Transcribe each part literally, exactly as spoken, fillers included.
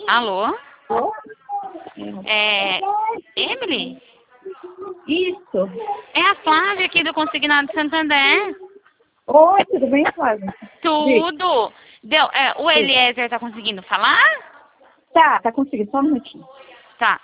Alô? Ô? É... Emily? Isso. É a Flávia aqui do Consignado Santander. Oi, tudo bem, Flávia? Diga. Tudo. Deu, é, o Sim. Eliezer tá conseguindo falar? Tá, tá conseguindo, só um minutinho. Tá.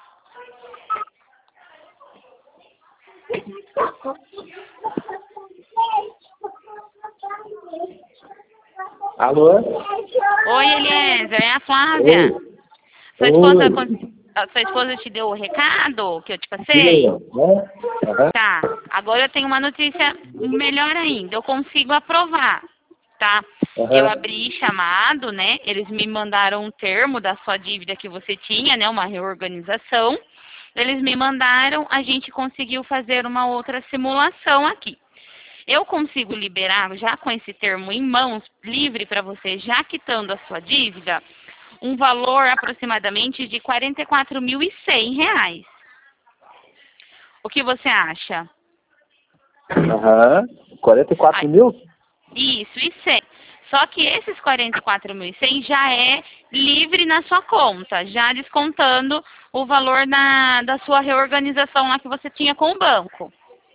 Alô? Oi, Eliezer, é a Flávia. Oi. Sua esposa, Oi. con- a sua esposa te deu o recado que eu te passei? Sim, né? Aham. Tá. Agora eu tenho uma notícia melhor ainda. Eu consigo aprovar, tá? Eu Aham. abri chamado, né? Eles me mandaram um termo da sua dívida que você tinha, né? Uma reorganização. Eles me mandaram, a gente conseguiu fazer uma outra simulação aqui. Eu consigo liberar, já com esse termo em mãos, livre para você, já quitando a sua dívida, um valor aproximadamente de quarenta e quatro mil e cem reais. O que você acha? Aham. quarenta e quatro Ai, mil? isso, e cem. Só que esses quarenta e quatro mil e cem já é livre na sua conta, já descontando o valor na, da sua reorganização lá que você tinha com o banco.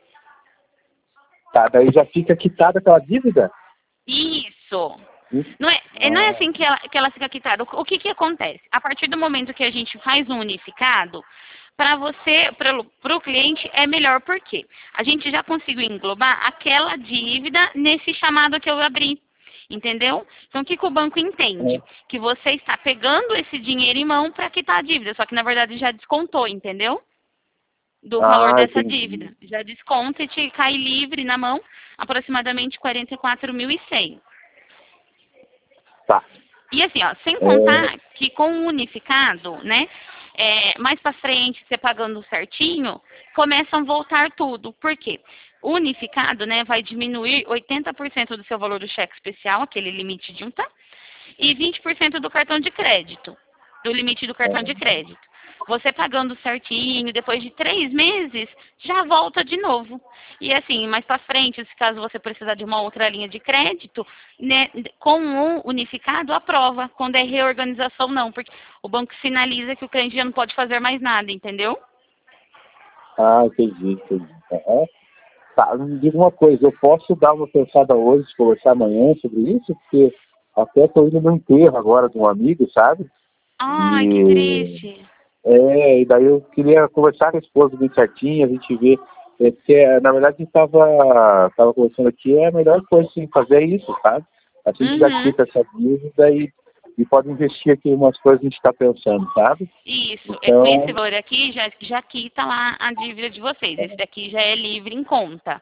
Tá, daí já fica quitada aquela dívida? Isso. Isso. Não é, é- não é Ah, assim que ela, que ela fica quitada. O, o que que acontece? A partir do momento que a gente faz um unificado, para você, para o cliente, é melhor porque a gente já conseguiu englobar aquela dívida nesse chamado que eu abri. Entendeu? Então, o que, que o banco entende? é. Que você está pegando esse dinheiro em mão para quitar a dívida, só que na verdade já descontou, entendeu? Do valor Ah, dessa entendi. dívida. Já desconta e te cai livre na mão aproximadamente quarenta e quatro mil e cem. Tá. E assim, ó, sem É, contar que com o unificado, né, é, mais para frente, você pagando certinho, começam a voltar tudo. Por quê? O unificado, né, vai diminuir oitenta por cento do seu valor do cheque especial, aquele limite de um, tá? E vinte por cento do cartão de crédito, do limite do cartão de crédito. Você pagando certinho, depois de três meses, já volta de novo. E assim, mais para frente, se caso você precisar de uma outra linha de crédito, né, com o unificado, aprova. Quando é reorganização, não, porque o banco sinaliza que o cliente já não pode fazer mais nada, entendeu? ah, entendi, entendi. Aham. Tá, me diga uma coisa, eu posso dar uma pensada hoje, conversar amanhã sobre isso? Porque até estou indo no enterro agora de um amigo, sabe? Ai, que E, triste. é, e daí eu queria conversar com a esposa bem certinho, a gente ver, é, porque é, na verdade a gente estava tava conversando aqui, é a melhor coisa sim, fazer é isso, sabe? Assim a gente já Uhum. quita essa dívida e, e pode investir aqui em umas coisas que a gente está pensando, sabe? Isso, é com esse Então, valor aqui já, já quita lá a dívida de vocês. Esse daqui já é livre em conta.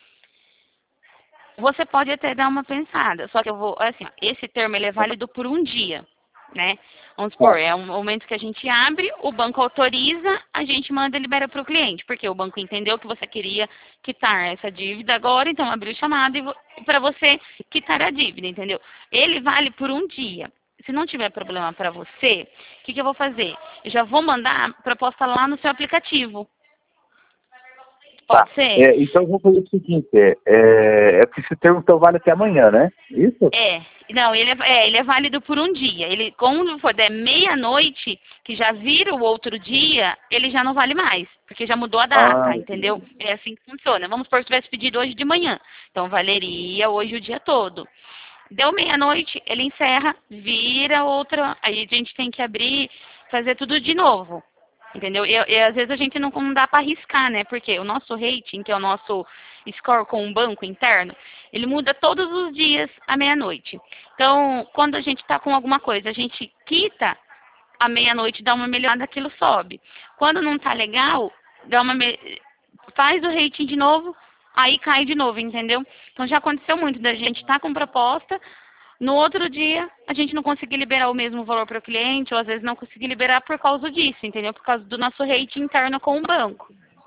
Você pode até dar uma pensada, só que eu vou, assim, ó, esse termo ele é válido por um dia, né? Vamos supor, tá, é um momento que a gente abre, o banco autoriza, a gente manda e libera para o cliente, porque o banco entendeu que você queria quitar essa dívida agora, então abriu chamada para você quitar a dívida, entendeu? Ele vale por um dia. Se não tiver problema para você, o que, que eu vou fazer? Eu já vou mandar a proposta lá no seu aplicativo. tá. Pode ser? É, então vamos fazer o seguinte, é, é, é que esse termo então vale até amanhã, né? Isso? É, não, ele é, é, ele é válido por um dia. Ele, quando for der meia-noite, que já vira o outro dia, ele já não vale mais, porque já mudou a Ah, data, entendeu? É assim que funciona. Vamos supor que tivesse pedido hoje de manhã, então valeria hoje o dia todo. Deu meia-noite, ele encerra, vira outra, aí a gente tem que abrir, fazer tudo de novo. Entendeu? E, e às vezes a gente não, não dá para arriscar, né? Porque o nosso rating, que é o nosso score com o banco interno, ele muda todos os dias à meia-noite. Então, quando a gente está com alguma coisa, a gente quita à meia-noite, dá uma melhorada, aquilo sobe. Quando não tá legal, dá uma me... faz o rating de novo, aí cai de novo, entendeu? Então já aconteceu muito da gente estar com proposta, no outro dia, a gente não conseguir liberar o mesmo valor para o cliente, ou às vezes não conseguir liberar por causa disso, entendeu? Por causa do nosso rate interno com o banco.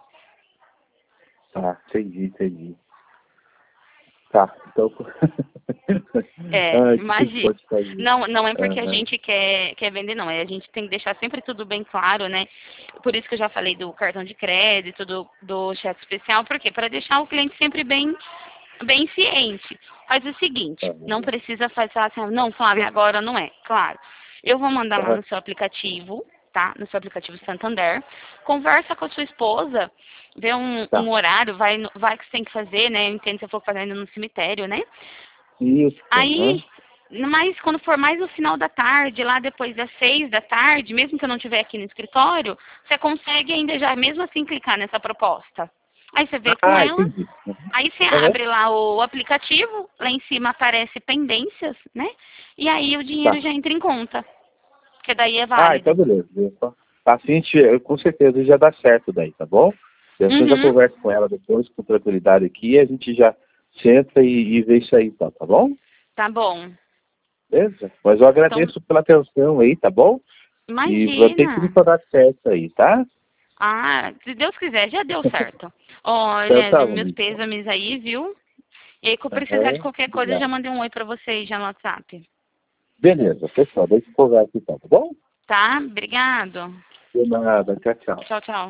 tá, entendi, entendi. Tá, então. É, Ai, o que a gente imagina. pode fazer? Não, não é porque a Aham. gente quer, quer vender, não. É a gente tem que deixar sempre tudo bem claro, né? Por isso que eu já falei do cartão de crédito, do, do cheque especial, por quê? Para deixar o cliente sempre bem, bem ciente. Faz o seguinte, não Aham. precisa fazer assim, não, Flávia, agora não é. Claro. Eu vou mandar lá Uhum. no seu aplicativo, tá? No seu aplicativo Santander. Conversa com a sua esposa, vê um, Tá. um horário, vai, no- vai que você tem que fazer, né? Eu entendo que você for fazendo no cemitério, né? Isso. Aí, Uhum. mas quando for mais no final da tarde, lá depois das seis da tarde, mesmo que eu não estiver aqui no escritório, você consegue ainda já, mesmo assim, clicar nessa proposta. Aí você vê com Ah, ela, entendi. Uhum. aí você Uhum. abre lá o aplicativo, lá em cima aparece pendências, né? E aí o dinheiro Tá. já entra em conta, porque daí é Ah, válido. então beleza. Assim, a gente- com certeza já dá certo daí, tá bom? Depois eu já Uhum, converso com ela depois, com tranquilidade aqui, e a gente já senta e, e vê isso aí, então, tá bom? tá bom. Beleza? Mas eu Então, agradeço pela atenção aí, tá bom? E vai ter tudo imagina. pra dar certo aí, tá? Ah, se Deus quiser, já deu certo. Então Olha, tá bom, meus então. pêsames aí, viu? E aí, se eu precisar de Aham, qualquer coisa, eu já obrigado. mandei um oi pra vocês já no WhatsApp. Beleza, pessoal, deixa eu conversar então, tá bom? Tá? Obrigado. De nada, tchau, tchau. Tchau, tchau.